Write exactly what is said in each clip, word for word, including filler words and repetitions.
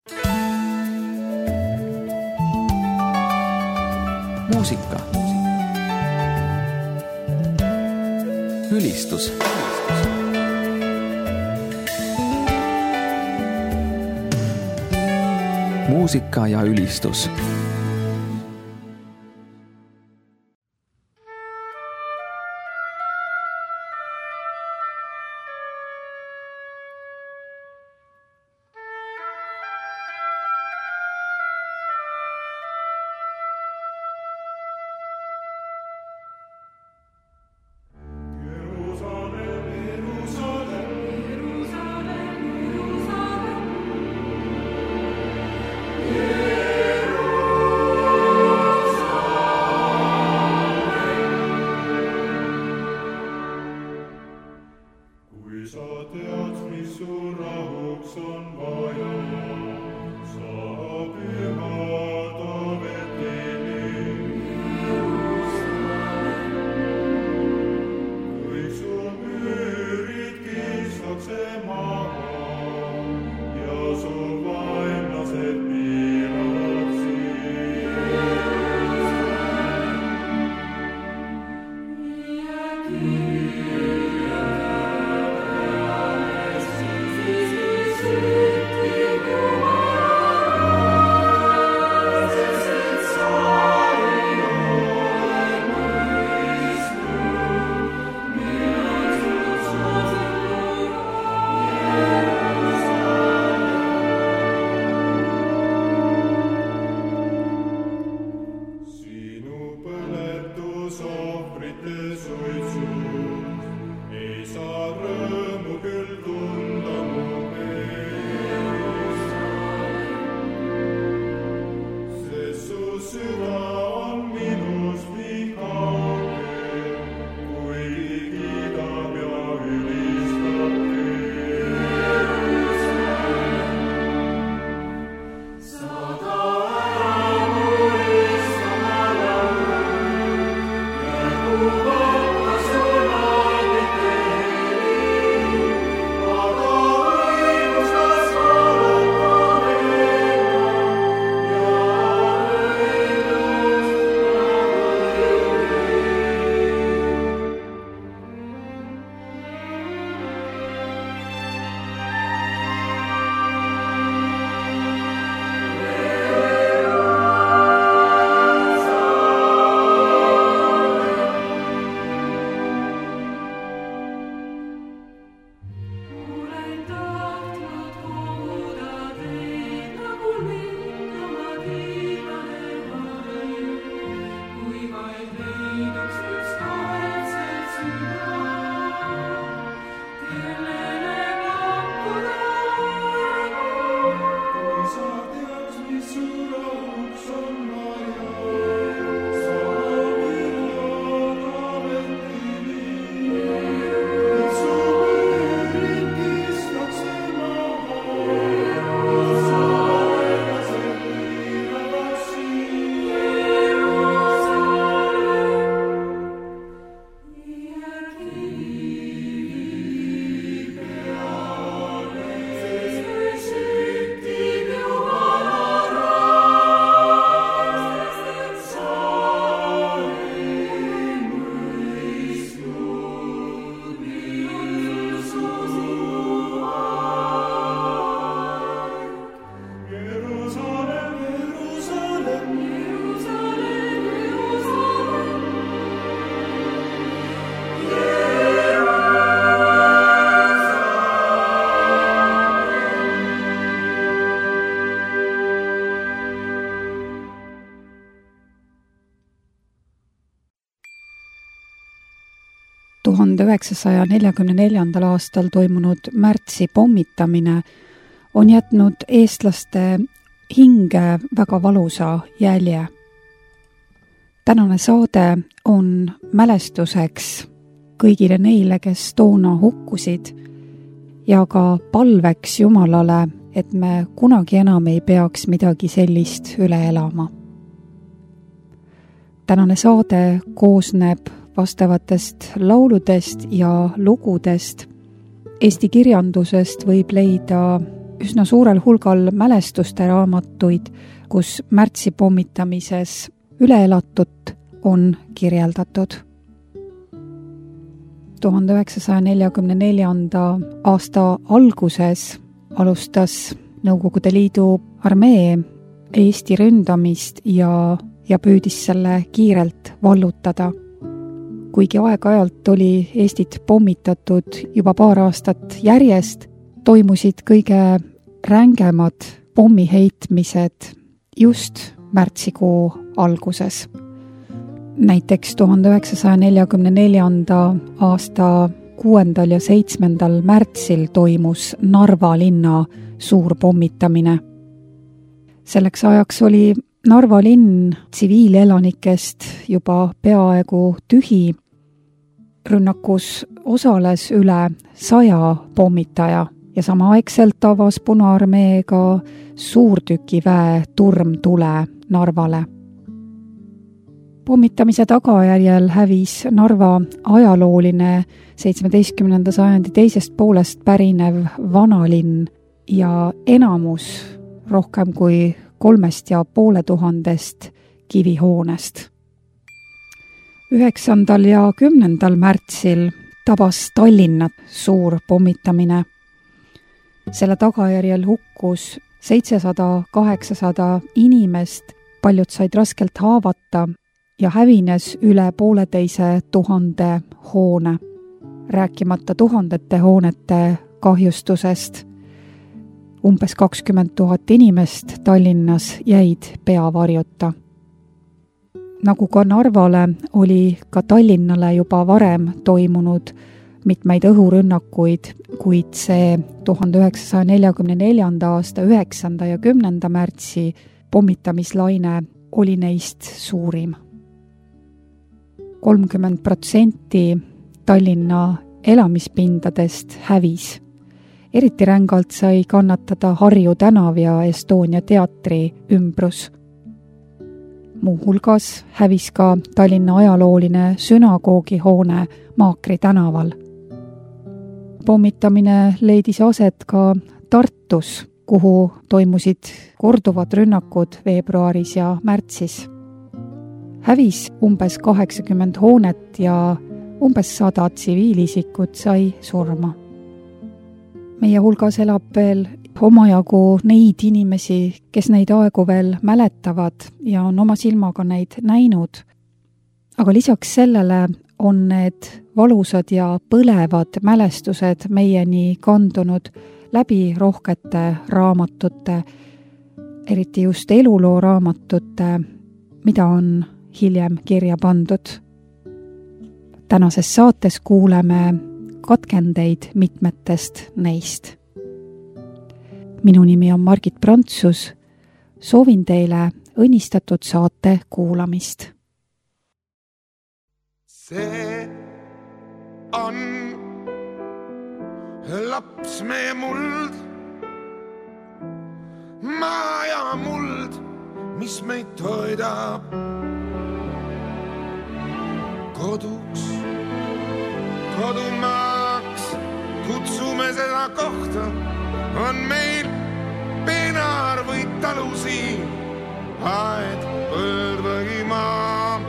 Muusika. Ülistus. Muusika ja ülistus. tuhande üheksasaja neljakümne neljandal aastal toimunud märtsi pommitamine on jätnud eestlaste hinge väga valusa jälje. Tänane saade on mälestuseks kõigile neile, kes toona hukkusid ja ka palveks Jumalale, et me kunagi enam ei peaks midagi sellist üle elama. Tänane saade koosneb vastavatest lauludest ja lugudest. Eesti kirjandusest võib leida üsna suurel hulgal mälestuste raamatuid, kus märtsi pommitamises üleelatut on kirjeldatud. tuhande üheksasaja neljakümne neljanda aasta alguses alustas Nõukogude Liidu armee Eesti ründamist ja, ja püüdis selle kiirelt vallutada. Kuigi aeg-ajalt oli Eestit pommitatud juba paar aastat järjest, toimusid kõige rängemad pommiheitmised just märtsikuu alguses. Näiteks tuhande üheksasaja neljakümne neljanda aasta kuuendal ja seitsmendal märtsil toimus Narva linna suur pommitamine. Selleks ajaks oli Narva linn tsiviilelanikest juba peaaegu tühi. Rünnakus osales üle saja pommitaja ja samaaegselt avas Punaarmee ka suurtükiväe turmtule Narvale. Pommitamise tagajärjel hävis Narva ajalooline seitsmeteistkümnenda sajandi teisest poolest pärinev vanalinn ja enamus rohkem kui kolmest ja poole tuhandest kivihoonest. Üheksandal ja kümnendal märtsil tabas Tallinnat suur pommitamine. Selle tagajärjel hukkus seitsesada kaheksasada inimest, paljud said raskelt haavata ja hävines üle pooleteise tuhande hoone, rääkimata tuhandete hoonete kahjustusest. Umbes kakskümmend tuhat inimest Tallinnas jäid peavarjuta. Nagu ka Narvale, oli ka Tallinnale juba varem toimunud mitmeid õhurünnakuid, kuid see tuhande üheksasaja neljakümne neljanda aasta üheksanda ja kümnenda märtsi pommitamislaine oli neist suurim. kolmkümmend protsenti Tallinna elamispindadest hävis. Eriti rängalt sai kannatada Harju tänav ja Estonia teatri ümbrus. Muu hulgas hävis ka Tallinna ajalooline sünagoogihoone Maakri tänaval. Pommitamine leidis aset ka Tartus, kuhu toimusid korduvad rünnakud veebruaris ja märtsis. Hävis umbes kaheksakümmend hoonet ja umbes sada tsiviilisikut sai surma. Meie hulgas elab veel omajagu neid inimesi, kes neid aegu veel mäletavad ja on oma silmaga neid näinud. Aga lisaks sellele on need valusad ja põlevad mälestused meieni kandunud läbi rohkete raamatute, eriti just eluloo raamatute, mida on hiljem kirja pandud. Tänases saates kuuleme katkendeid mitmetest neist. Minu nimi on Margit Prantsus. Soovin teile õnnistatud saate kuulamist. See on laps meie muld, maa ja muld, mis meid toidab koduks, kodumaaks. Kutsume seda kohta, on meil peenar või talu siin, aed, põld või maa.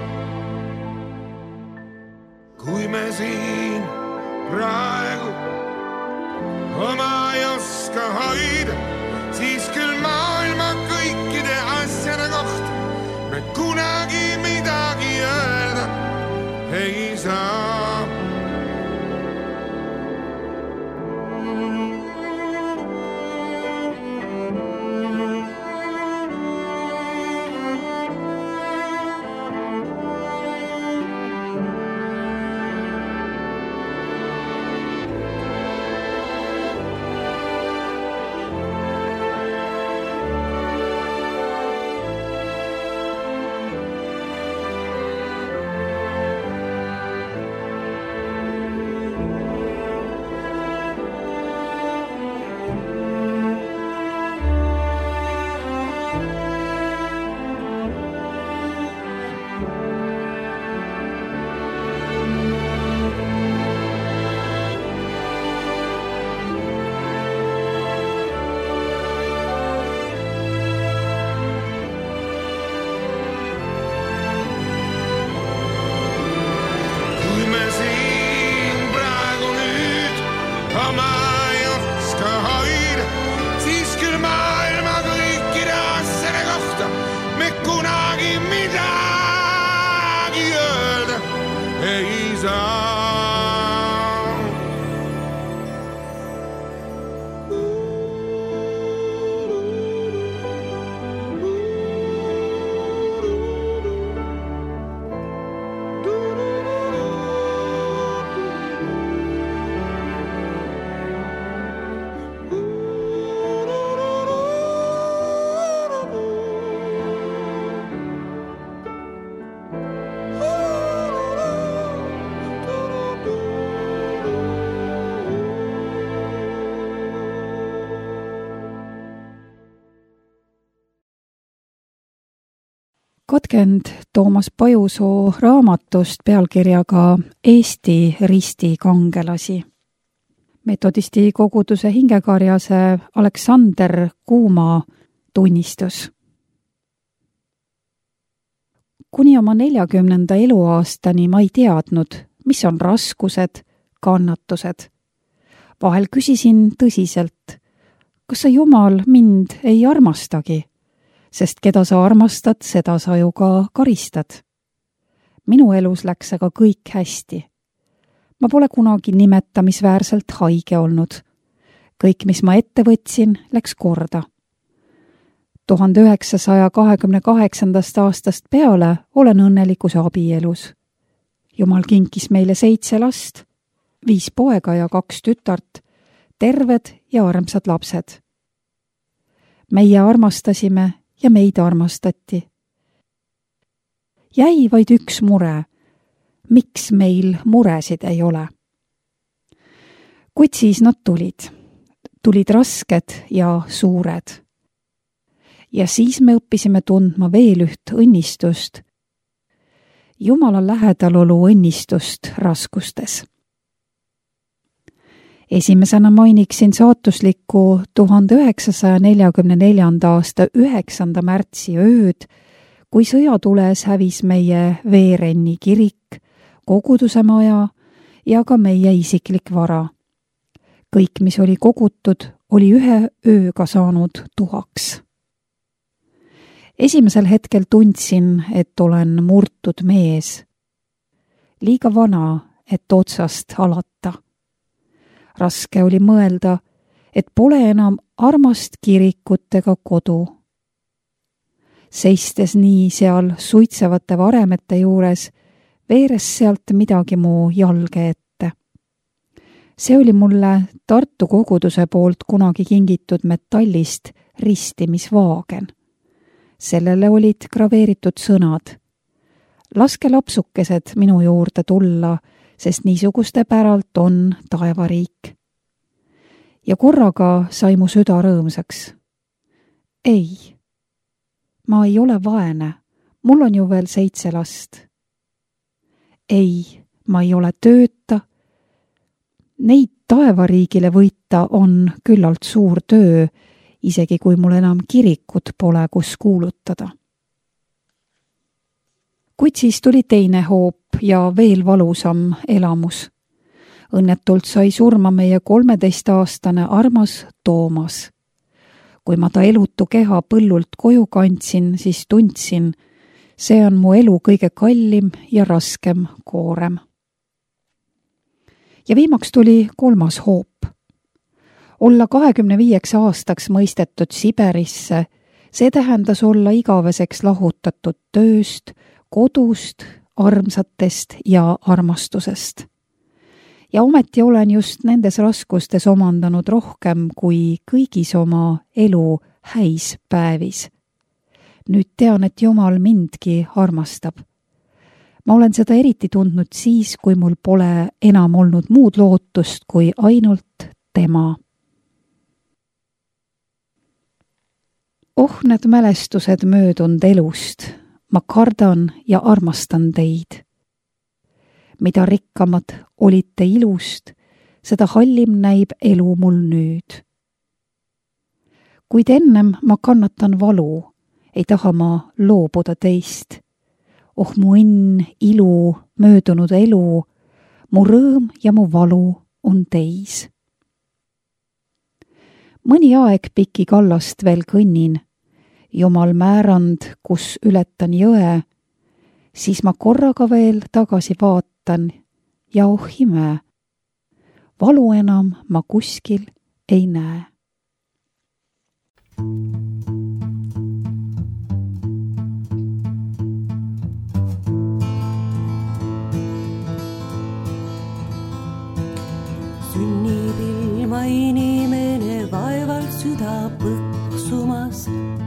Kui me siin praegu oma ei oska hoida, siis küll maailma kõikide asjade kohta me kunagi midagi öelda ei saa. saa. Katkend Toomas Pajusoo raamatust pealkirjaga Eesti risti kangelasi. Metodisti koguduse hingekarjase Aleksander Kuuma tunnistus. Kuni oma neljakümnenda eluaastani ma ei teadnud, mis on raskused, kannatused. Vahel küsisin tõsiselt, kas sa Jumal mind ei armastagi? Sest keda sa armastad, seda sa ju ka karistad. Minu elus läks aga kõik hästi. Ma pole kunagi nimetamisväärselt haige olnud. Kõik, mis ma ette võtsin, läks korda. tuhande üheksasaja kahekümne kaheksandast aastast peale olen õnnelikus abielus. Jumal kinkis meile seitse last, viis poega ja kaks tütart, terved ja armsad lapsed. Meie armastasime ja meid armastati. Jäi vaid üks mure. Miks meil muresid ei ole? Kuid siis nad tulid. Tulid rasked ja suured. Ja siis me õppisime tundma veel üht õnnistust. Jumala lähedalolu õnnistust raskustes. Esimesena mainiksin saatuslikku tuhande üheksasaja neljakümne neljanda aasta üheksanda märtsi ööd, kui sõjatules hävis meie Veerenni kirik, koguduse maja ja ka meie isiklik vara. Kõik, mis oli kogutud, oli ühe ööga saanud tuhaks. Esimesel hetkel tundsin, et olen murtud mees. Liiga vana, et otsast alata. Raske oli mõelda, et pole enam armast kirikut ega kodu. Seistes nii seal suitsevate varemete juures, veeres sealt midagi mu jalge ette. See oli mulle Tartu koguduse poolt kunagi kingitud metallist ristimisvaagen. Sellele olid graveeritud sõnad. Laske lapsukesed minu juurde tulla, sest niisuguste päralt on taevariik. Ja korraga sai mu süda rõõmsaks. Ei, ma ei ole vaene, mul on ju veel seitse last. Ei, ma ei ole tööta. Neid taevariigile võita on küllalt suur töö, isegi kui mul enam kirikut pole, kus kuulutada. Kuid siis tuli teine hoop ja veel valusam elamus. Õnnetult sai surma meie kolmeteistaastane armas Toomas. Kui ma ta elutu keha põllult koju kandsin, siis tundsin, see on mu elu kõige kallim ja raskem koorem. Ja viimaks tuli kolmas hoop. Olla kahekümne viieks aastaks mõistetud Siberisse, see tähendas olla igaveseks lahutatud tööst, kodust, armsatest ja armastusest. Ja ometi olen just nendes raskustes omandanud rohkem kui kõigis oma elu häis päevis. Nüüd tean, et Jumal mindki armastab. Ma olen seda eriti tundnud siis, kui mul pole enam olnud muud lootust kui ainult tema. Oh, need mälestused möödunud elust. Ma kardan ja armastan teid. Mida rikkamad olite ilust, seda hallim näib elu mul nüüd. Kuid ennem ma kannatan valu, ei taha ma loobuda teist. Oh, mu õnn, ilu, möödunud elu, mu rõõm ja mu valu on teis. Mõni aeg piki kallast veel kõnnin, Jumal määrand, kus ületan jõe, siis ma korraga veel tagasi vaatan ja oh ime, valu enam ma kuskil ei näe. Sünnib ilma inimene vaevalt süda põksumas.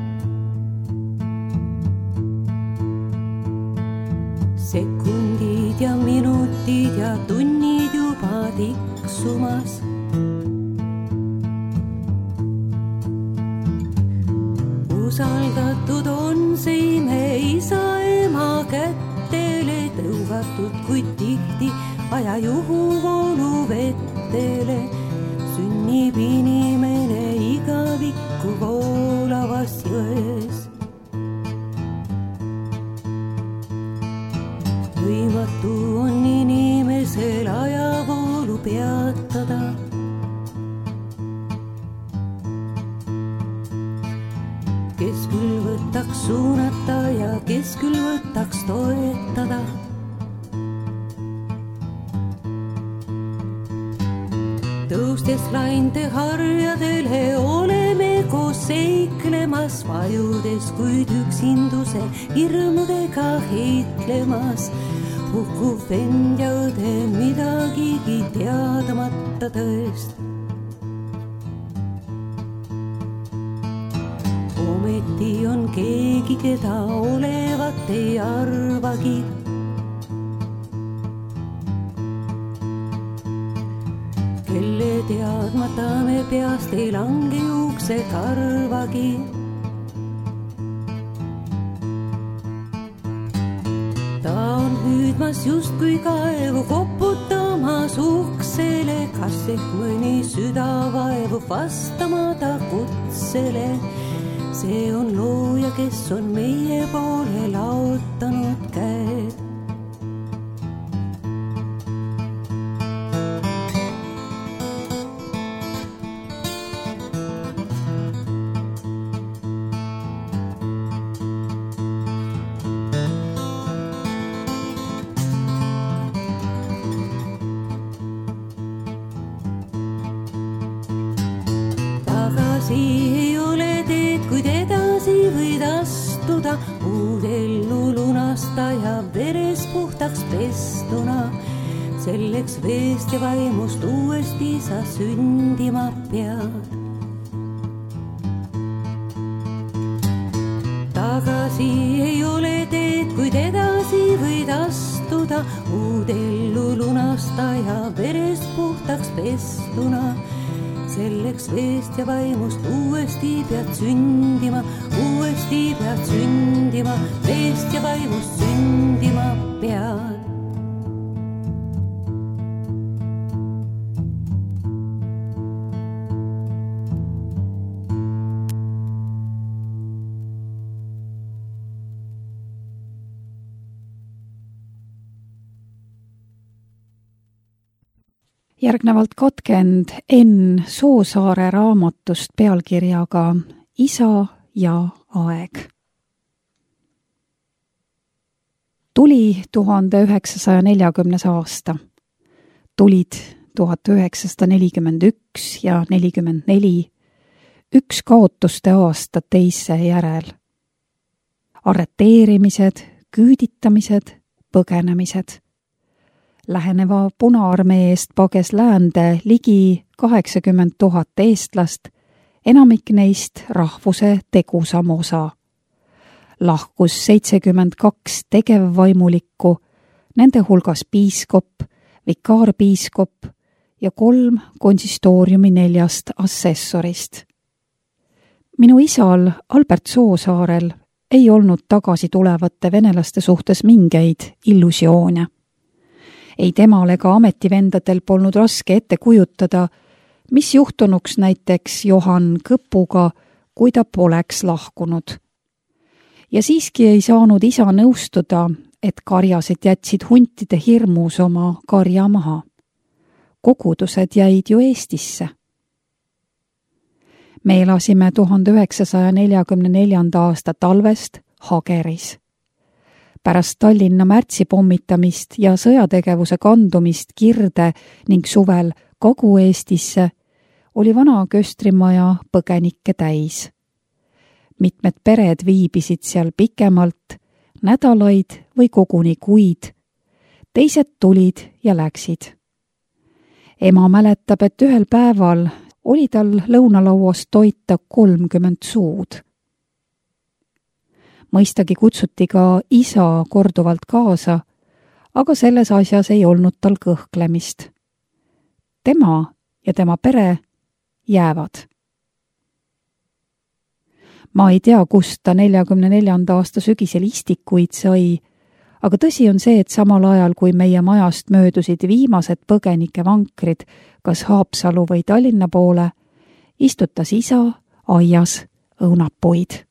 Sekundid ja minutid ja tunnid juba tiksumas. Usaldatud on see ime isa ema kättele tõugatud, kuid tihti aja juhuvoolu vettele sünnib inimene igavikku voolavas jões. Võimatu on inimesel ajavoolu peatada. Kes küll võtaks suunata ja kes küll võtaks toetada. Tõustes lainte harjadele oleme koos seiklemas, vajudes kuid üksinduse hirmudega heitlemas. Hukkuv vend ja õde midagigi teadmata tõest. Ometi on keegi, keda olevat ei arvagi. Kelle teadmata me peast ei lange juukse karvagi. Ta on hüüdmas justkui kaevu koputamas uksele, kas ehk mõni süda vaevub vastama ta kutsele. See on looja, kes on meie poole laotanud käed. Ei ole teed, kuid edasi võid astuda, uud ellu lunasta ja veres puhtaks pestuna. Selleks veest ja vaimust uuesti sa sündima pead. Tagasi ei ole teed, kuid edasi võid astuda, uud ellu lunasta ja veres puhtaks pestuna. Selleks veest ja vaimust uuesti pead sündima, uuesti pead sündima, veest ja vaimust sündima pead. Järgnevalt katkend Enn Soosaare raamatust pealkirjaga Isa ja aeg. Tuli tuhande üheksasaja neljakümnes aasta. Tulid tuhat üheksasada nelikümmend üks ja nelikümmend neli, üks kaotuste aasta teise järel. Arreteerimised, küüditamised, põgenemised. Läheneva Punaarmee eest pages läände ligi kaheksakümmend tuhat eestlast, enamik neist rahvuse tegusam osa. Lahkus seitsekümmend kaks tegevvaimulikku, nende hulgas piiskop, vikaarpiiskop ja kolm konsistooriumi neljast assessorist. Minu isal Albert Soosaarel ei olnud tagasi tulevate venelaste suhtes mingeid illusioone. Ei temal ega ametivendadel polnud raske ette kujutada, mis juhtunuks näiteks Johan Kõpuga, kui ta poleks lahkunud. Ja siiski ei saanud isa nõustuda, et karjased jätsid huntide hirmus oma karja maha. Kogudused jäid ju Eestisse. Me elasime tuhande üheksasaja neljakümne neljanda aasta talvest Hageris. Pärast Tallinna märtsipommitamist ja sõjategevuse kandumist Kirde ning suvel Kagu-Eestisse oli vana köstrimaja põgenikke täis. Mitmed pered viibisid seal pikemalt, nädalaid või koguni kuid. Teised tulid ja läksid. Ema mäletab, et ühel päeval oli tal lõunalauas toita kolmkümmend suud. Mõistagi kutsuti ka isa korduvalt kaasa, aga selles asjas ei olnud tal kõhklemist. Tema ja tema pere jäävad. Ma ei tea, kust ta neljakümne neljanda aasta sügisel istikuid sai, aga tõsi on see, et samal ajal, kui meie majast möödusid viimased põgenike vankrid, kas Haapsalu või Tallinna poole, istutas isa aias õunapuid.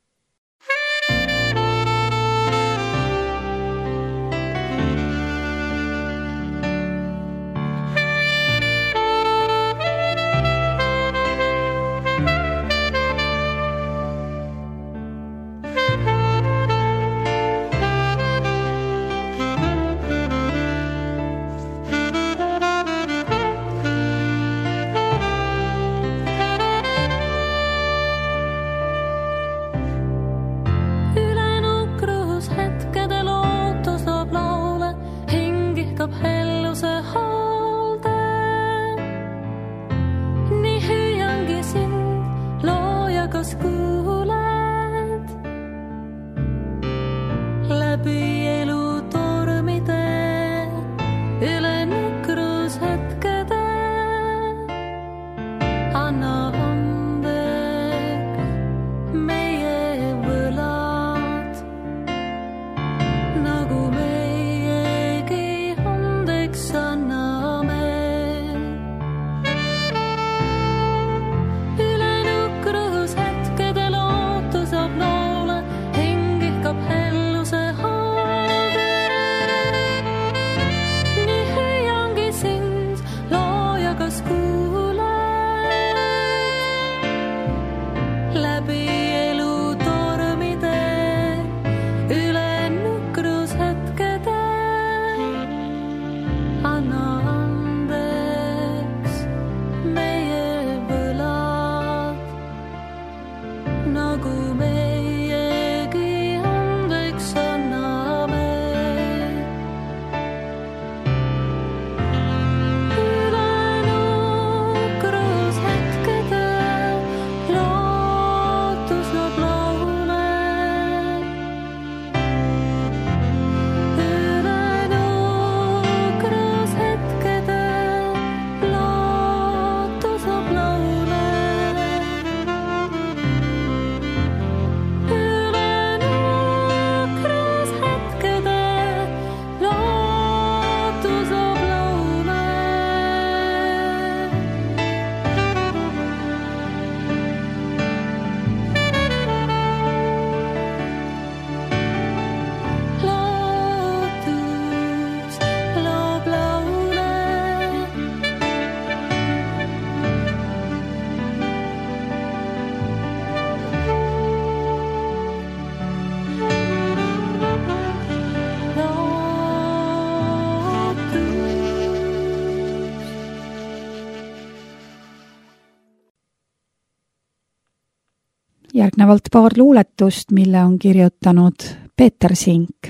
Järgnevalt paar luuletust, mille on kirjutanud Peeter Sink.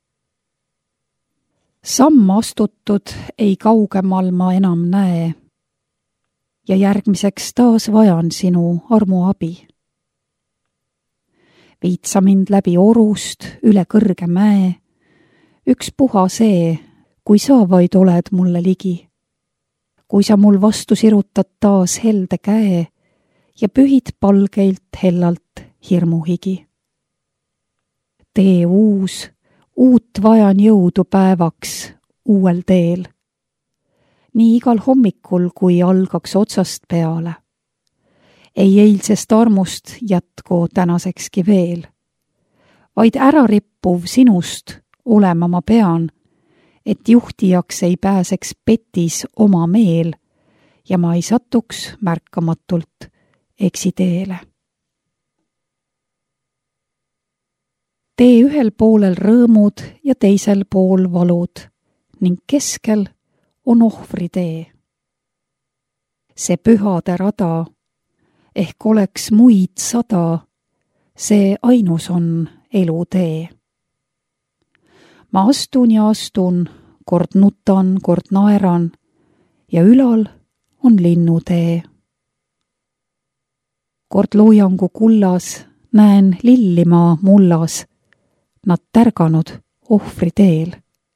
Samm astutud ei kaugemal ma enam näe ja järgmiseks taas vajan sinu armuabi. Viid sa mind läbi orust üle kõrge mäe, üks puha see, kui sa vaid oled mulle ligi. Kui sa mul vastu sirutad taas helde käe ja pühid palgeilt hellalt hirmuhigi. Tee uus, uut vajan jõudu päevaks uuel teel. Nii igal hommikul, kui algaks otsast peale. Ei eilsest armust jätku tänasekski veel. Vaid ära rippuv sinust olema ma pean, et juhtijaks ei pääseks petis oma meel ja ma ei satuks märkamatult eksiteele. tee ühel poolel rõõmud ja teisel pool valud ning keskel on ohvritee. See pühade rada, ehk oleks muid sada, see ainus on elutee. Ma astun ja astun, kord nutan, kord naeran ja ülal on linnutee. Kord loojangu kullas näen lillimaa mullas, nad tärganud ohvri teel.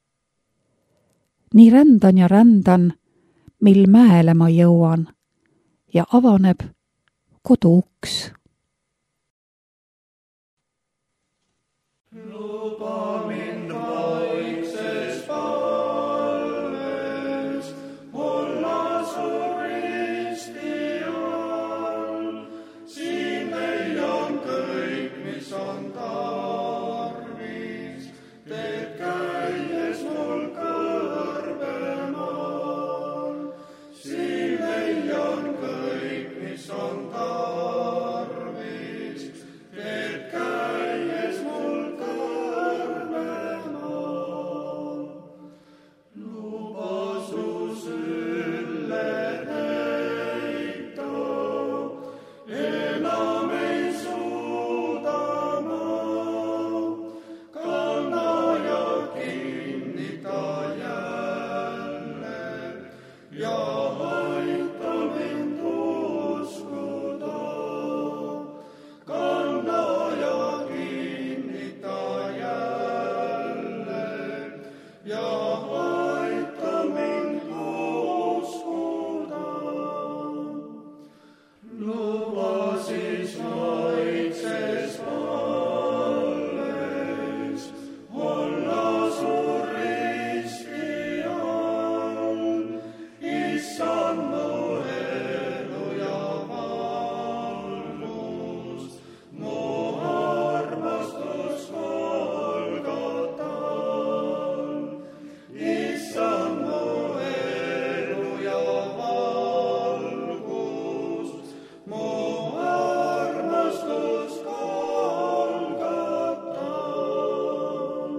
Nii rändan ja rändan, mil mäele ma jõuan ja avaneb kodu uks. Luba mind vaikses palves, olla su risti all. Siin leian kõik, mis on tarvis, teed käies mul kõrbemaal. Siin leian kõik, mis on tarvis, teed käies mul kõrbemaal. Luba su sülle neita, enam ei suuda ma. Kanna ja kinnita jälle ja aita mind uskuda. Kanna ja kinnita jälle ja aita mind uskuda. Luba siis maitses alles, olla su risti all. Issand mu elu ja valgus, mu armastus Golgotal. Issand mu elu ja valgus, mu armastus Golgotal.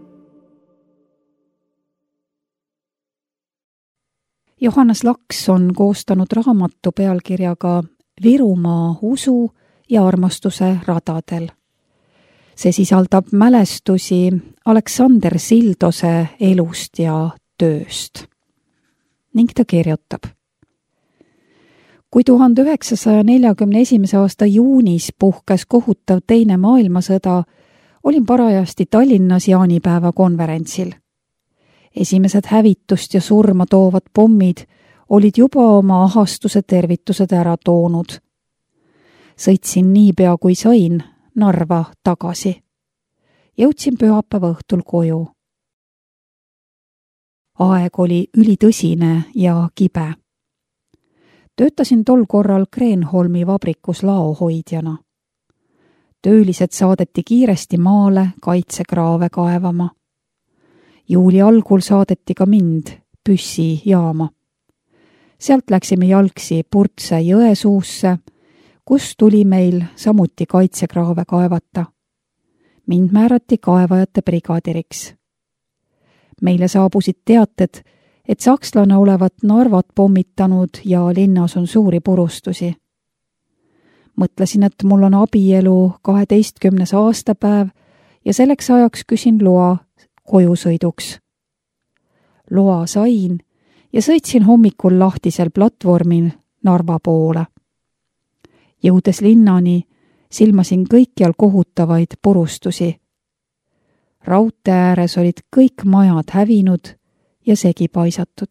Johannes Laks on koostanud raamatu pealkirjaga Virumaa usu ja armastuse radadel. See sisaldab mälestusi Aleksander Sildose elust ja tööst. Ning ta kirjutab. Kui tuhande üheksasaja neljakümne esimese aasta juunis puhkes kohutav teine maailmasõda, olin parajasti Tallinnas jaanipäeva konverentsil. Esimesed hävitust ja surma toovad pommid olid juba oma ahastuse tervitused ära toonud. Sõitsin niipea kui sain Narva tagasi. Jõudsin pühapäeva õhtul koju. Aeg oli ülitõsine ja kibe. Töötasin tol korral Kreenholmi vabrikus laohoidjana. Töölised saadeti kiiresti maale kaitsekraave kaevama. Juuli algul saadeti ka mind Püssi jaama. Sealt läksime jalgsi Purtse jõesuusse, kus tuli meil samuti kaitsekraave kaevata. Mind määrati kaevajate brigadiriks. Meile saabusid teated, et sakslane olevat Narvat pommitanud ja linnas on suuri purustusi. Mõtlesin, et mul on abielu kaheteistkümnes aastapäev ja selleks ajaks küsin loa kojusõiduks. Loa sain ja sõitsin hommikul lahtisel platvormil Narva poole. Jõudes linnani, silmasin kõikjal kohutavaid purustusi. Raudtee ääres olid kõik majad hävinud ja segi paisatud.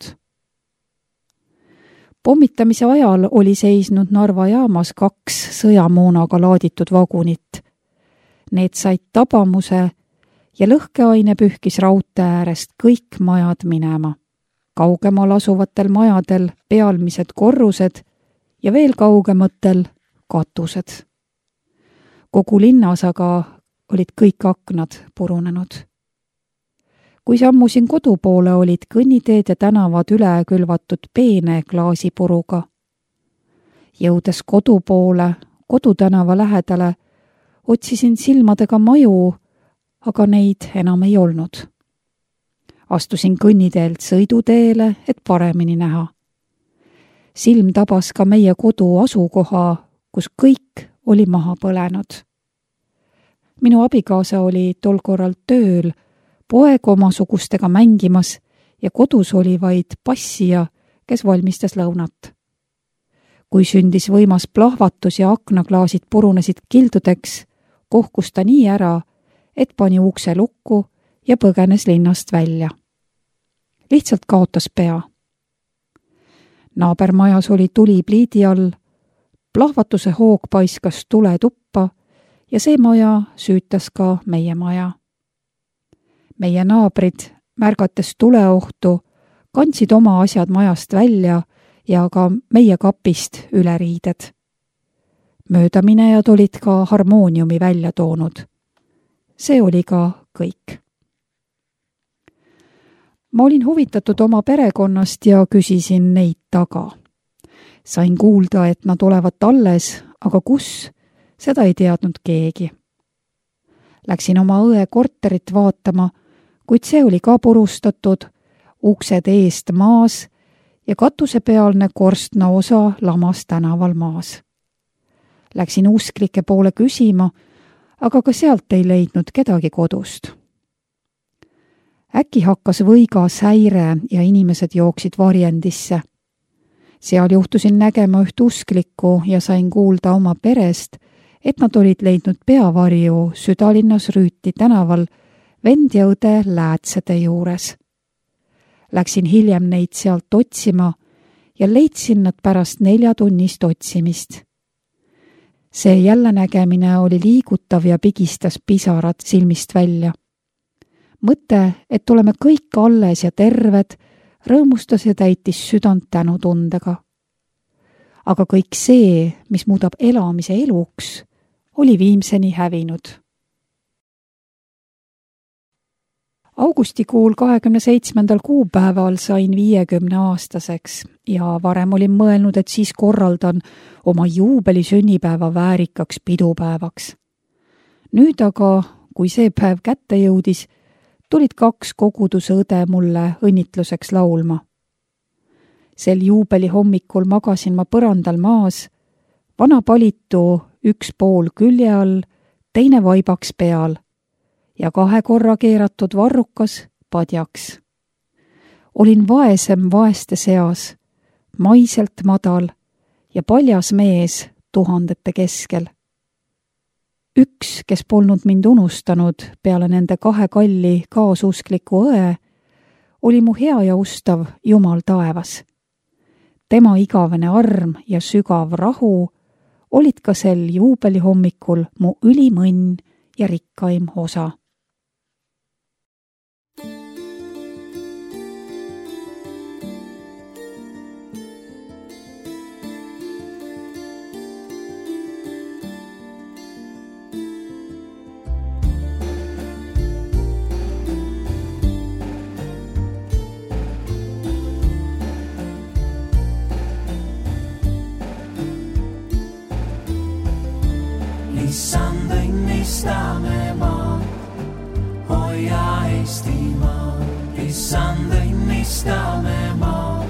Pommitamise ajal oli seisnud Narva jaamas kaks sõjamoonaga laaditud vagunit. Need said tabamuse ja lõhkeaine pühkis raudtee äärest kõik majad minema. Kaugemal asuvatel majadel pealmised korrused ja veel kaugematel katused. Kogu linnas aga olid kõik aknad purunenud. Kui sammusin kodu poole, olid kõnniteed ja tänavad üle külvatud peene klaasipuruga. Jõudes kodu poole, kodutänava lähedale, otsisin silmadega maju, aga neid enam ei olnud. Astusin kõnniteelt sõiduteele, et paremini näha. Silm tabas ka meie kodu asukoha, kus kõik oli maha põlenud. Minu abikaasa oli tol korral tööl, poeg omasugustega mängimas ja kodus oli vaid passija, kes valmistas lõunat. Kui sündis võimas plahvatus ja aknaklaasid purunesid kildudeks, kohkus ta nii ära, et pani ukse lukku ja põgenes linnast välja. Lihtsalt kaotas pea. Naabermajas oli tuli pliidi all, plahvatuse hoog paiskas tule tuppa ja see maja süütas ka meie maja. Meie naabrid, märgates tuleohtu, kandsid oma asjad majast välja ja ka meie kapist üle riided. Möödaminejad olid ka harmooniumi välja toonud. See oli ka kõik. Ma olin huvitatud oma perekonnast ja küsisin neid taga. Sain kuulda, et nad olevat alles, aga kus, seda ei teadnud keegi. Läksin oma õe korterit vaatama, kuid see oli ka purustatud, uksed eest maas ja katusepealne korstna osa lamas tänaval maas. Läksin usklike poole küsima, aga ka sealt ei leidnud kedagi kodust. Äkki hakkas võigas häire ja inimesed jooksid varjendisse. Seal juhtusin nägema üht usklikku ja sain kuulda oma perest, et nad olid leidnud peavarju südalinnas Rüüti tänaval vend ja õde Läätsede juures. Läksin hiljem neid sealt otsima ja leidsin nad pärast neljatunnist otsimist. See jälle nägemine oli liigutav ja pigistas pisarad silmist välja. Mõte, et oleme kõik alles ja terved, rõõmustas ja täitis südant tänutundega. Aga kõik see, mis muudab elamise eluks, oli viimseni hävinud. Augustikuul kahekümne seitsmendal kuupäeval sain viiekümne aastaseks ja varem olin mõelnud, et siis korraldan oma juubeli sünnipäeva väärikaks pidupäevaks. Nüüd aga, kui see päev kätte jõudis, tulid kaks kogudusõde mulle õnnitluseks laulma. Sel juubeli hommikul magasin ma põrandal maas, vana palitu üks pool külje all, teine vaibaks peal ja kahe korra keeratud varrukas padjaks. Olin vaesem vaeste seas, maiselt madal ja paljas mees tuhandete keskel. Üks, kes polnud mind unustanud peale nende kahe kalli kaasuskliku õe, oli mu hea ja ustav Jumal taevas. Tema igavene arm ja sügav rahu olid ka sel juubeli hommikul mu ülim õnn ja rikkaim osa. Issand õnnistame maad, hoia Eestimaad. Issand õnnistame maad,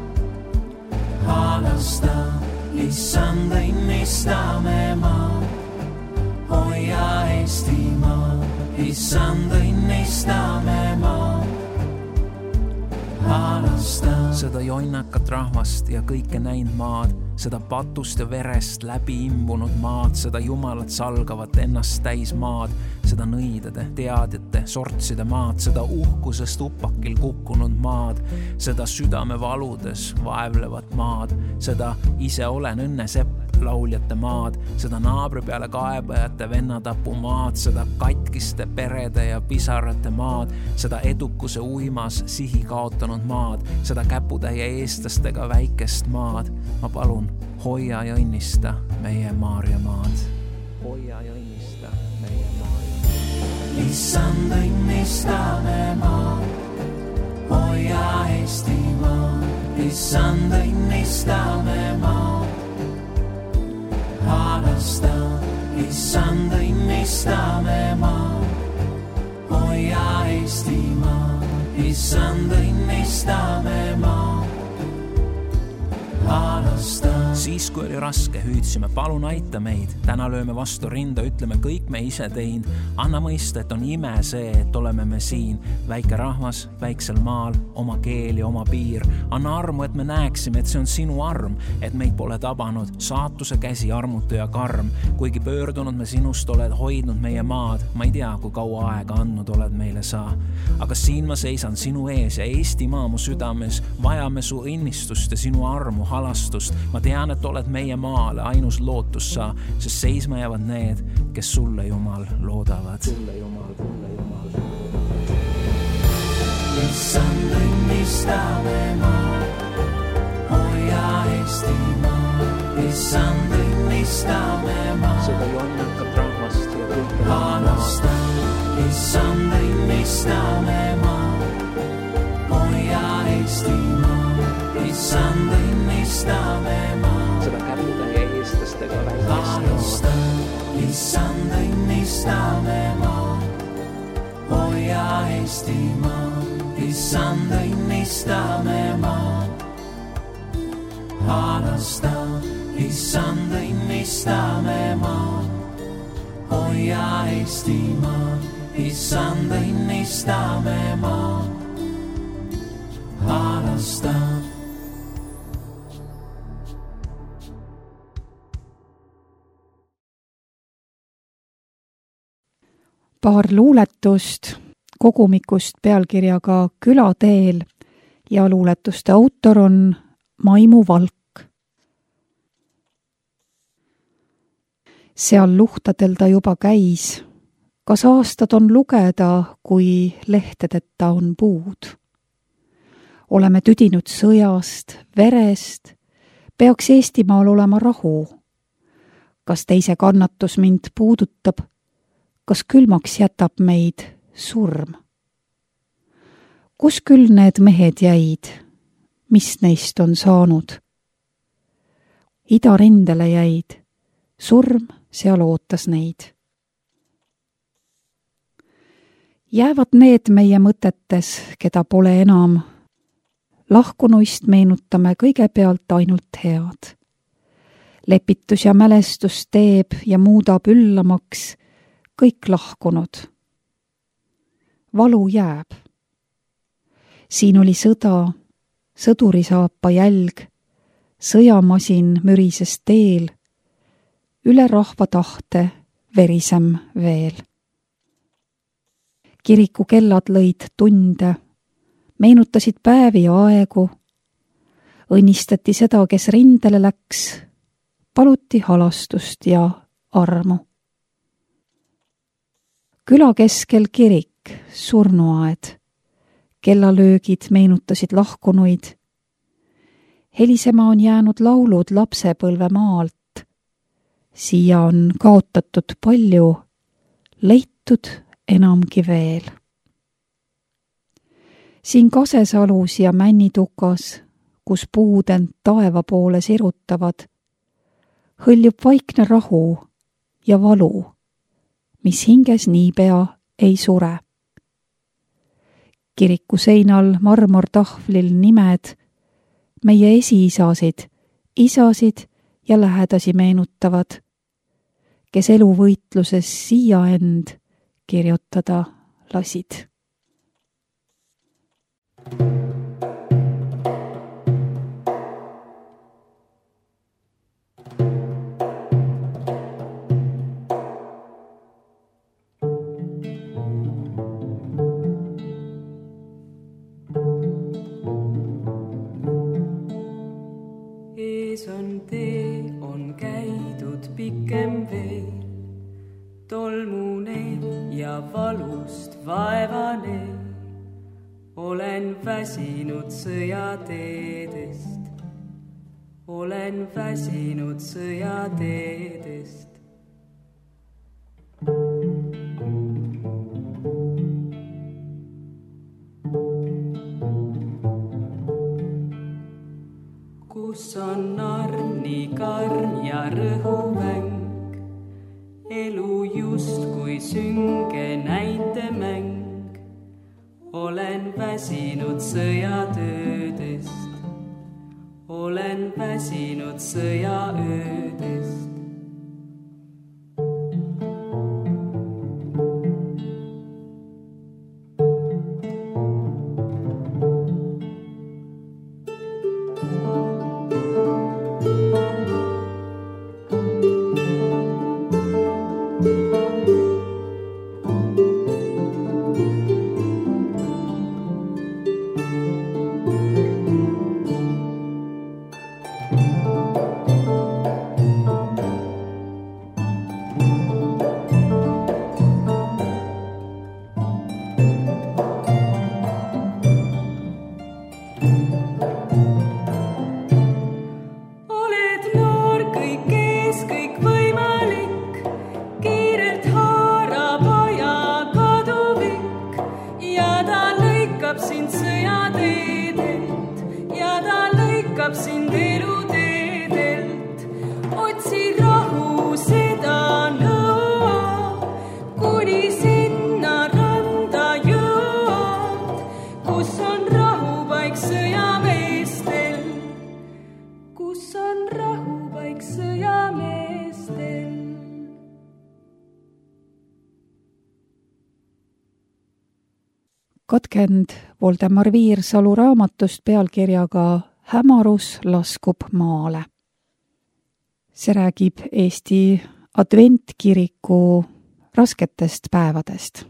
halasta. Issand õnnistame maad, hoia Eestimaad. Issand õnnistame maad, halasta. Seda jonnakat rahvast ja kõike näinud maad, seda patust ja verest läbi imbunud maad, seda jumalat salgavat ennast täis maad, seda nõidade, teadjate, sortside maad, seda uhkusest upakil kukkunud maad, seda südamevaludes vaevlevat maad, seda ise olen õnnesepp lauljate maad, seda naabri peale kaebajate vennatapu maad, seda katkiste perede ja pisarate maad, seda edukuse uimas sihi kaotanud maad, seda käputäie eestlastega väikest maad. Ma palun, hoia ja õnnista meie Maarja maad. Hoia ja õnnista meie Maarja maad. Issand õnnistame maad, hoia Eesti maad. Issand õnnistame maad, halasta. Issand õnnistame maad, issand õnnistame maad, alustan. Siis kui oli raske, hüüdsime, palun aita meid. Täna lööme vastu rinda, ütleme kõik me ise tein. Anna mõista, et on ime see, et oleme me siin. Väike rahvas, väiksel maal, oma keel ja oma piir. Anna armu, et me näeksime, et see on sinu arm, et meid pole tabanud saatuse käsi armutu ja karm. Kuigi pöördunud me sinust oled hoidnud meie maad, ma ei tea, kui kaua aega andnud oled meile sa. Aga siin ma seisan sinu ees ja Eestimaa mu südames. Vajame su õnnistust ja sinu armu halastust. Ma tean, et oled meie maale ainus lootus sa, sest seisma jäävad need, kes sulle, Jumal, loodavad. Sulle, Jumal, sulle, Jumal. Issand õnnistame maad, hoia Eestimaa. Issand õnnistame maad, seda jonnakat rahvast ja kõike alustan. Issand õnnistame maad, hoia Eestimaa. Issand õnnistame maad, seda kärbida ja eestlastega alustan. Issand õnnistame maad, hoia Eestimaa. Issand õnnistame maad, alustan. Issand õnnistame maad, hoia Eestimaa. Issand õnnistame maad, alustan. Paar luuletust kogumikust pealkirjaga Külateel ja luuletuste autor on Maimu Valk. Seal luhtadel ta juba käis, kas aastad on lugeda, kui lehtedeta on puud. Oleme tüdinud sõjast, verest, peaks Eestimaal olema rahu. Kas teise kannatus mind puudutab, kas külmaks jätab meid surm? Kus küll need mehed jäid, mis neist on saanud? Idarindele jäid, surm seal ootas neid. Jäävad need meie mõtetes, keda pole enam. Lahkunuist meenutame kõigepealt ainult head. Lepitus ja mälestus teeb ja muudab üllamaks kõik lahkunud. Valu jääb. Siin oli sõda, sõdurisaapa jälg, sõjamasin mürises teel, üle rahva tahte verisem veel. Kiriku kellad lõid tunde, meenutasid päevi ja aegu, õnnistati seda, kes rindele läks, paluti halastust ja armu. Küla keskel kirik, surnuaed, kellalöögid meenutasid lahkunuid. Helisema on jäänud laulud lapsepõlve maalt. Siia on kaotatud palju, leitud enamgi veel. Siin Kasesalus ja Männitukas, kus puudend taeva poole sirutavad, hõljub vaikne rahu ja valu, mis hinges niipea ei sure. Kiriku seinal marmortahvlil nimed, meie esiisasid, isasid ja lähedasi meenutavad, kes eluvõitluses siia end kirjutada lasid. Ees on tee, on käidud pikem veel, tolmuneel ja valust vaevaneel. Olen väsinud sõjateedest, olen väsinud sõjateedest. Kus on arm nii karm ja rõhumäng, elu just kui sünge näitemäng. olen väsinud sõjatöödest, olen väsinud sõjaöödest. Katkend Voldemar Viirsalu raamatust pealkirjaga Hämarus laskub maale. See räägib Eesti adventkiriku rasketest päevadest.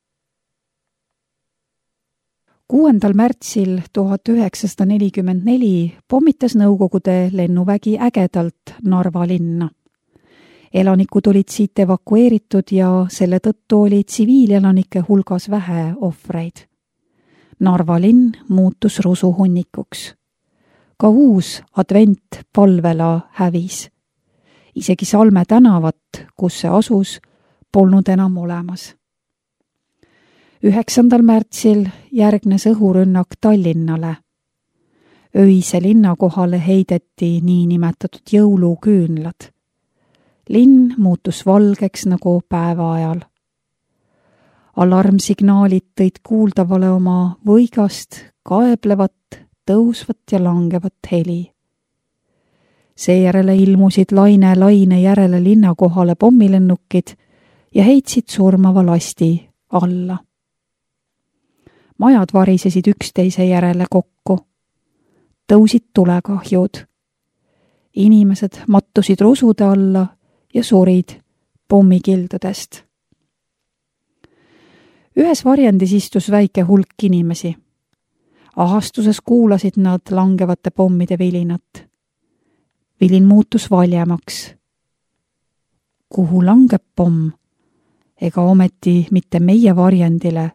kuuendal märtsil tuhat üheksasada nelikümmend neli pommitas Nõukogude lennuvägi ägedalt Narva linna. Elanikud olid siit evakueeritud ja selle tõttu oli tsiviilelanike hulgas vähe ohvreid. Narva linn muutus rusuhunnikuks. Ka uus advent palvela hävis. Isegi Salme tänavat, kus see asus, polnud enam olemas. üheksandal märtsil järgnes õhurünnak Tallinnale. Öise linna kohale heideti niinimetatud jõuluküünlad. Linn muutus valgeks nagu päeva ajal. Alarmsignaalid tõid kuuldavale oma võigast, kaeblevat, tõusvat ja langevat heli. Seejärele ilmusid laine laine järele linna kohale pommilennukid ja heitsid surmava lasti alla. Majad varisesid üksteise järele kokku. Tõusid tulekahjud. Inimesed mattusid rusude alla ja surid pommikildudest. Ühes varjendis istus väike hulk inimesi. Ahastuses kuulasid nad langevate pommide vilinat. Vilin muutus valjemaks. Kuhu langeb pomm? Ega ometi mitte meie varjendile.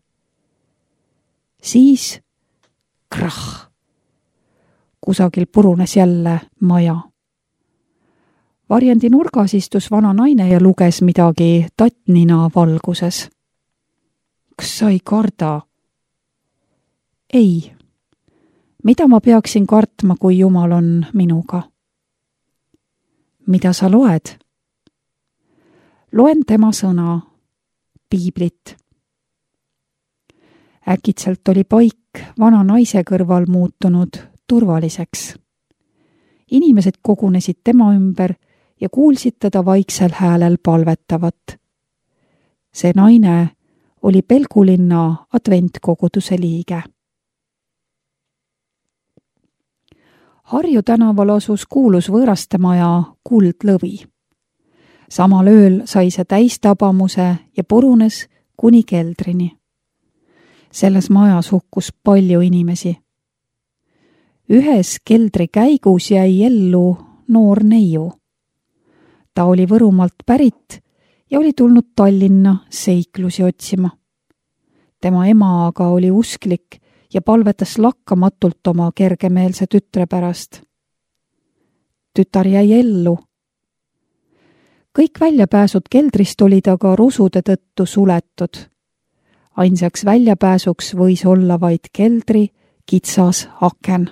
Siis krah. Kusagil purunes jälle maja. Varjendi nurgas istus vana naine ja luges midagi tattnina valguses. Kas sa ei karda? Ei. Mida ma peaksin kartma, kui Jumal on minuga? Mida sa loed? Loen tema sõna, piiblit. Äkitselt oli paik vana naise kõrval muutunud turvaliseks. Inimesed kogunesid tema ümber ja kuulsid teda vaiksel häälel palvetavat. See naine oli Pelgulinna adventkoguduse liige. Harju tänaval asus kuulus võõrastemaja Kuldlõvi. Samal ööl sai see täistabamuse ja purunes kuni keldrini. Selles majas hukkus palju inimesi. Ühes keldri käigus jäi ellu noor neiu. Ta oli Võrumaalt pärit ja oli tulnud Tallinna seiklusi otsima. Tema ema aga oli usklik ja palvetas lakkamatult oma kergemeelse tütre pärast. Tütar jäi ellu. Kõik väljapääsud keldrist olid aga rusude tõttu suletud. Ainsaks väljapääsuks võis olla vaid keldri kitsas aken.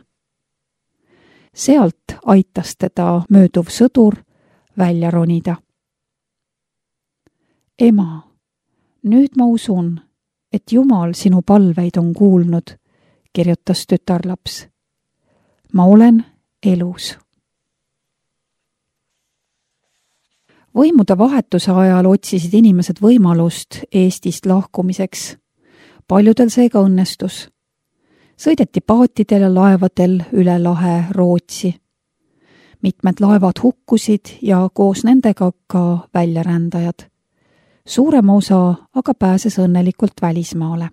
Sealt aitas teda mööduv sõdur välja ronida. Ema, nüüd ma usun, et Jumal sinu palveid on kuulnud, kirjutas tütarlaps. Ma olen elus. Võimude vahetuse ajal otsisid inimesed võimalust Eestist lahkumiseks. Paljudel seega õnnestus. Sõideti paatidel ja laevadel üle lahe Rootsi. Mitmed laevad hukkusid ja koos nendega ka väljarändajad. Suurem osa aga pääses õnnelikult välismaale.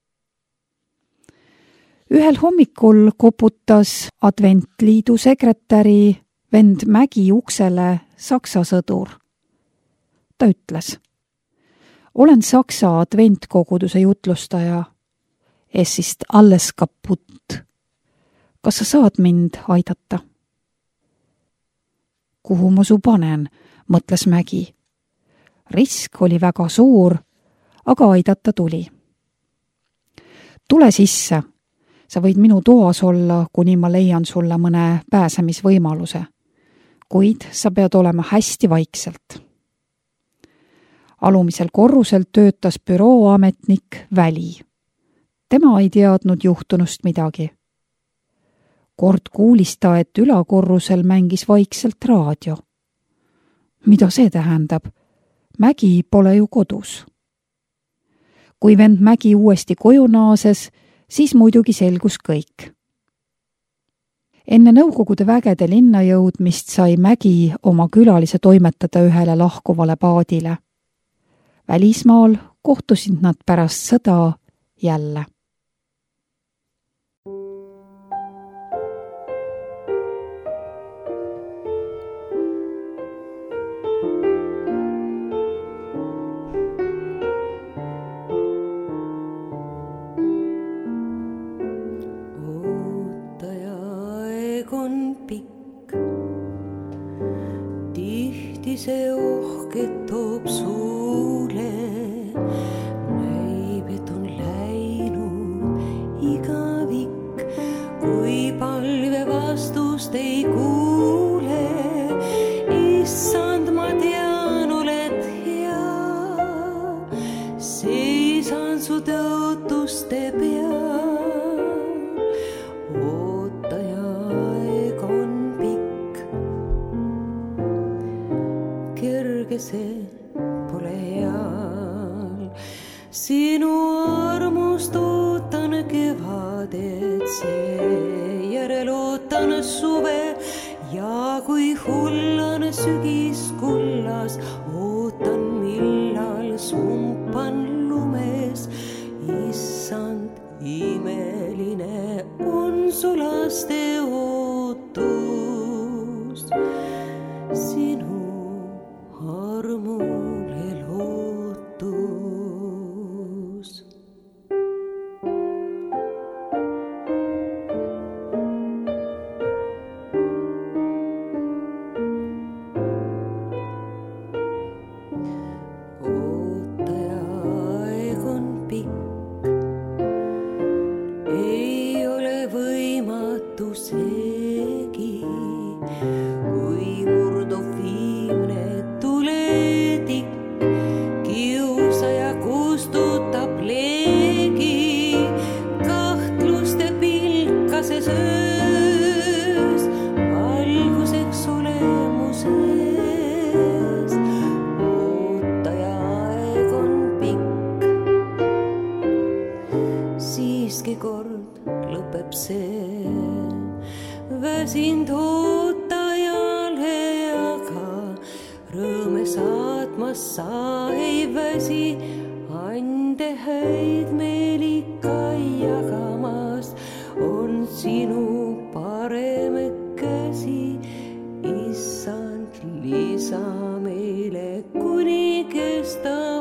Ühel hommikul koputas Adventliidu sekretäri vend Mägi uksele Saksa sõdur. Ta ütles, olen Saksa adventkoguduse jutlustaja. Es ist alles kaputt. Kas sa saad mind aidata? Kuhu ma su panen, mõtles Mägi. Risk oli väga suur, aga aidata tuli. Tule sisse. Sa võid minu toas olla, kuni ma leian sulle mõne pääsemisvõimaluse. Kuid sa pead olema hästi vaikselt. Alumisel korrusel töötas bürooametnik Väli. Tema ei teadnud juhtunust midagi. Kord kuulis ta, et ülakorrusel mängis vaikselt raadio. Mida see tähendab? Mägi pole ju kodus. Kui vend Mägi uuesti koju naases, siis muidugi selgus kõik. Enne Nõukogude vägede linna jõudmist sai Mägi oma külalise toimetada ühele lahkuvale paadile. Välismaal kohtusid nad pärast sõda jälle. See ohket toob suule, näib, et on läinud igavik, kui palve vastust ei kuule. Issand, ma tean, oled hea, seisan su tõotuste peal. Ootaja aeg on pikk, kerge see pole heal. Sinu armust ootan kevadet, seejärel ootan suve ja kui hull on sügis kullas, ootan millal sumpan lumes. Issand, imeline on su laste ootus, sinu armule lootus. Ootaja aeg on pikk, ei ole võimatu seegi, kui murdub viimne tuletik, kiusaja kustutab leegi, kahtluste pilkases öös, valguseks olemuses. Ootaja aeg on pikk, siiski kord lõpeb see, väsind ootajale, aga rõõme saatmas sa ei väsi, ande häid meil ikka jagamas on sinu parem käsi. Issand, lisa meile, kuni kestab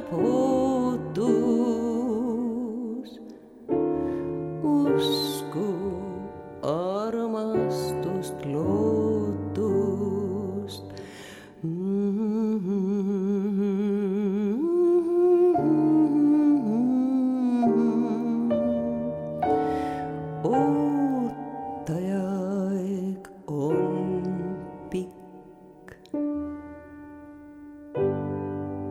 ootus. Usku armastust, lootust. Ootaja aeg on pikk.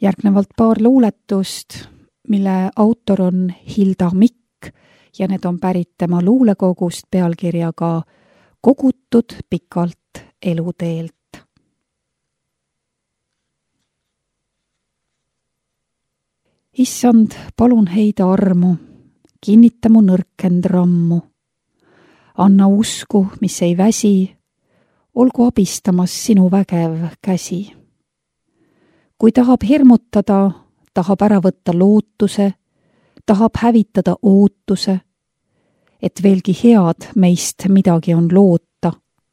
Järgnevalt paar luuletust, mille autor on Hilda Mikk ja need on pärit tema luulekogust pealkirjaga Kogutud pikalt eluteelt. Issand, palun heida armu, kinnita mu nõrkend rammu. Anna usku, mis ei väsi, olgu abistamas sinu vägev käsi. Kui tahab hirmutada, tahab ära võtta lootuse, tahab hävitada ootuse, et veelgi head meist midagi on loota.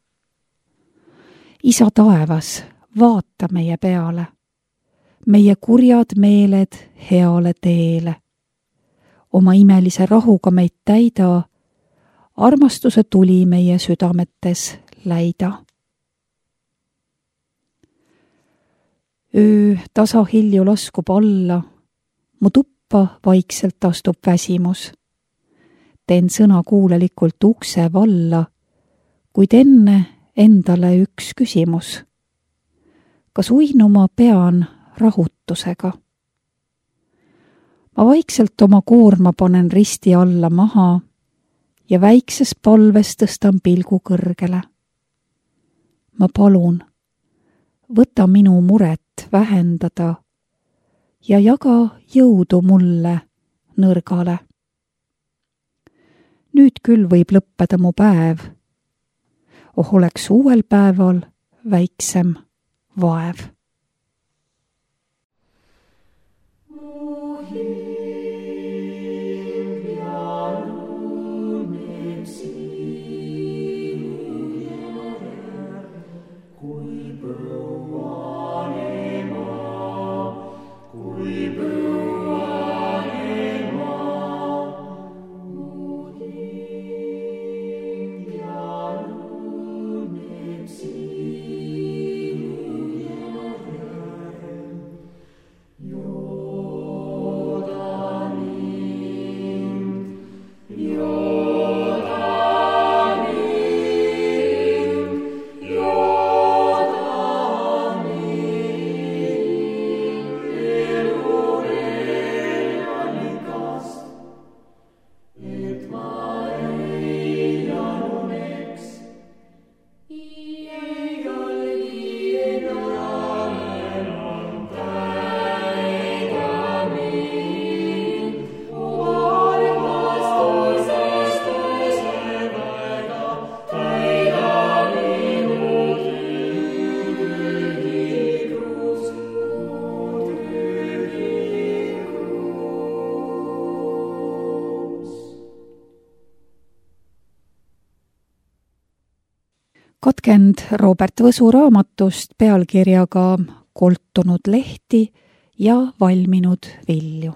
Isa taevas, vaata meie peale, meie kurjad meeled heale teele. Oma imelise rahuga meid täida, armastuse tuli meie südametes läida. Öö tasa hilju laskub alla, mu tuppa vaikselt astub väsimus. Teen sõna kuulelikult ukse valla, kuid enne endale üks küsimus. Kas uinuma pean rahutusega? Ma vaikselt oma koorma panen risti alla maha ja väikses palves tõstan pilgu kõrgele. Ma palun, võta minu muret vähendada ja jaga jõudu mulle nõrgale. Nüüd küll võib lõppeda mu päev. Oh, oleks uuel päeval väiksem vaev. Katkend Robert Võsu raamatust pealkirjaga Koltunud lehti ja valminud vilju.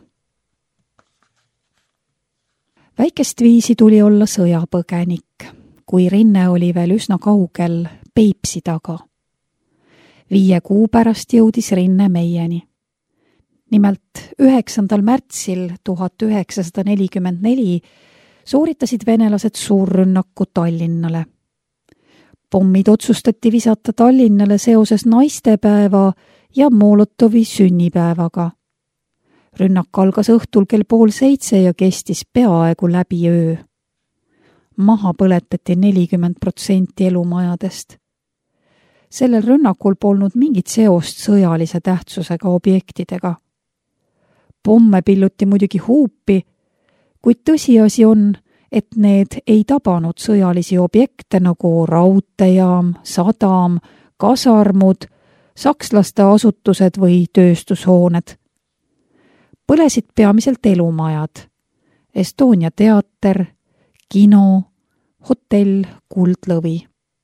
Väikest viisi tuli olla sõjapõgenik, kui rinne oli veel üsna kaugel Peipsi taga. Viie kuu pärast jõudis rinne meieni. Nimelt üheksandal märtsil tuhat üheksasada nelikümmend neli sooritasid venelased suurrünnaku Tallinnale. Pommid otsustati visata Tallinnale seoses naistepäeva ja Molotovi sünnipäevaga. Rünnak algas õhtul kell pool seitse ja kestis peaaegu läbi öö. Maha põletati nelikümmend protsenti elumajadest. Sellel rünnakul polnud mingit seost sõjalise tähtsusega objektidega. Pomme pilluti muidugi huupi, kuid tõsiasi on, et need ei tabanud sõjalisi objekte nagu raudteejaam, sadam, kasarmud, sakslaste asutused või tööstushooned. Põlesid peamiselt elumajad, Estonia teater, kino, hotell Kuldlõvi.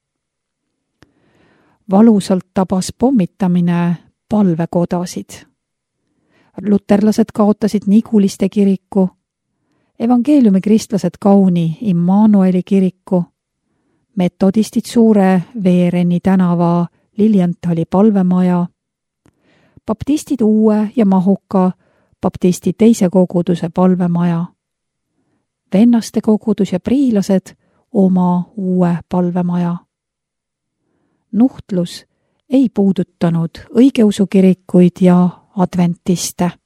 Valusalt tabas pommitamine palvekodasid. Luterlased kaotasid Niguliste kiriku, evangeeliumi kristlased Kauni Immanueli kiriku, metodistid Suure Veereni tänava Lilienthali palvemaja, baptistid Uue ja mahuka baptisti teise koguduse palvemaja, vennaste kogudus ja priilased oma uue palvemaja. Nuhtlus ei puudutanud õigeusu kirikuid ja adventiste.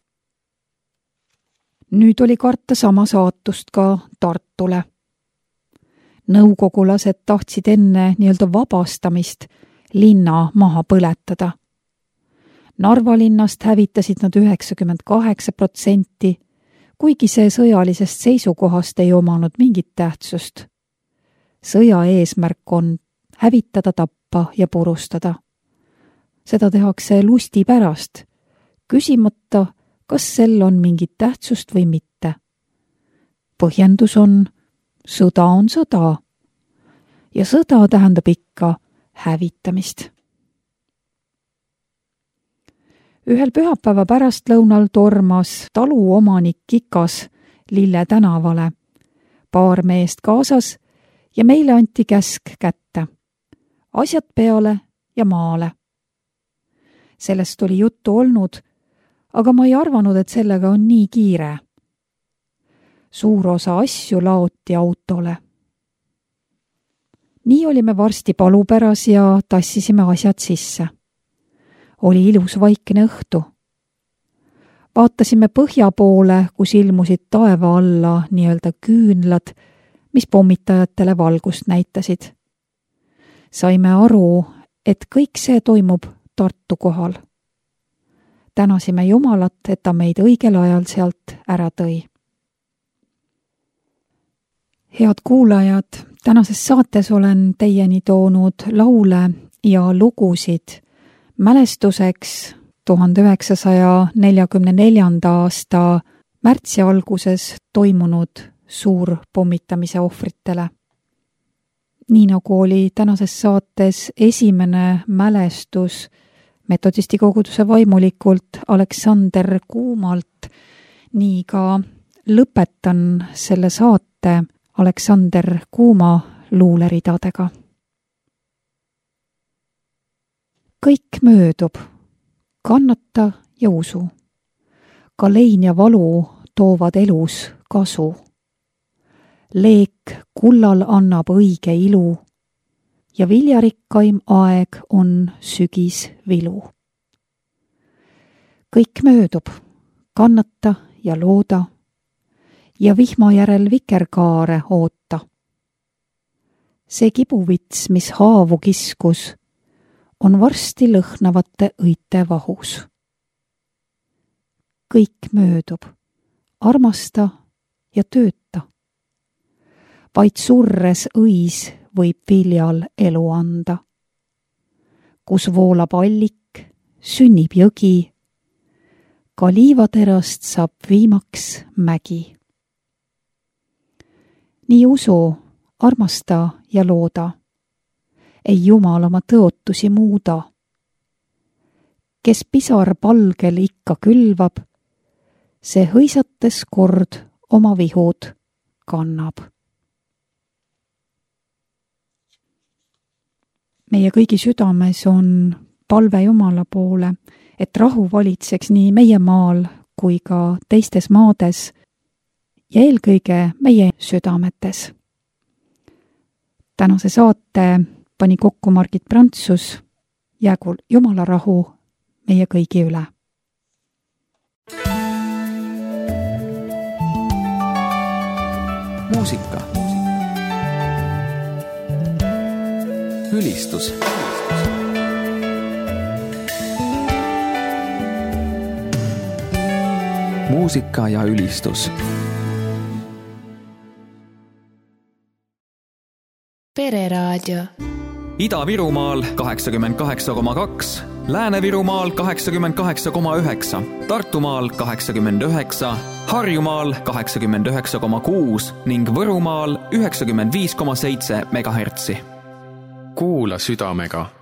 Nüüd oli karta sama saatust ka Tartule. Nõukogulased tahtsid enne nii-öelda vabastamist linna maha põletada. Narva linnast hävitasid nad üheksakümmend kaheksa protsenti, kuigi see sõjalisest seisukohast ei omanud mingit tähtsust. Sõja eesmärk on hävitada, tappa ja purustada. Seda tehakse lusti pärast, küsimata, kas sel on mingit tähtsust või mitte. Põhjendus on, sõda on sõda. Ja sõda tähendab ikka hävitamist. Ühel pühapäeva pärastlõunal tormas taluomanik Kikas Lille tänavale, paar meest kaasas ja meile anti käsk kätte. Asjad peale ja maale. Sellest oli juttu olnud, aga ma ei arvanud, et sellega on nii kiire. Suur osa asju laoti autole. Nii olime varsti palupäras ja tassisime asjad sisse. Oli ilus vaikne õhtu. Vaatasime põhja poole, kus ilmusid taeva alla nii-öelda küünlad, mis pommitajatele valgust näitasid. Saime aru, et kõik see toimub Tartu kohal. Tänasime Jumalat, et ta meid õigel ajal sealt ära tõi. Head kuulajad, tänases saates olen teieni toonud laule ja lugusid mälestuseks tuhande üheksasaja neljakümne neljanda aasta märtsi alguses toimunud suur pommitamise ohvritele. Nii nagu oli tänases saates esimene mälestus metodisti koguduse vaimulikult Aleksander Kuumalt, nii ka lõpetan selle saate Aleksander Kuuma luuleridadega. Kõik möödub, kannata ja usu. Ka lein ja valu toovad elus kasu. Leek kullal annab õige ilu ja viljarikkaim aeg on sügis vilu. Kõik möödub, kannata ja looda ja vihma järel vikerkaare oota. See kibuvits, mis haavu kiskus, on varsti lõhnavate õite vahus. Kõik möödub, armasta ja tööta. Vaid surres õis võib viljal elu anda. Kus voolab allik, sünnib jõgi, ka liivaterast saab viimaks mägi. Nii usu, armasta ja looda. Ei Jumal oma tõotusi muuda. Kes pisar palgel ikka külvab, see hõisates kord oma vihud kannab. Meie kõigi südames on palve Jumala poole, et rahu valitseks nii meie maal kui ka teistes maades ja eelkõige meie südametes. Tänase saate pani kokku Margit Prantsus. Jäägu Jumala rahu meie kõigi üle. Muusika. Ülistus. Muusika ja ülistus. Pereraadio. Ida-Virumaal kaheksakümmend kaheksa koma kaks, Lääne-Virumaal kaheksakümmend kaheksa koma üheksa, Tartumaal kaheksakümmend üheksa, Harjumaal kaheksakümmend üheksa koma kuus ning Võrumaal üheksakümmend viis koma seitse megahertsi. Kuula südamega.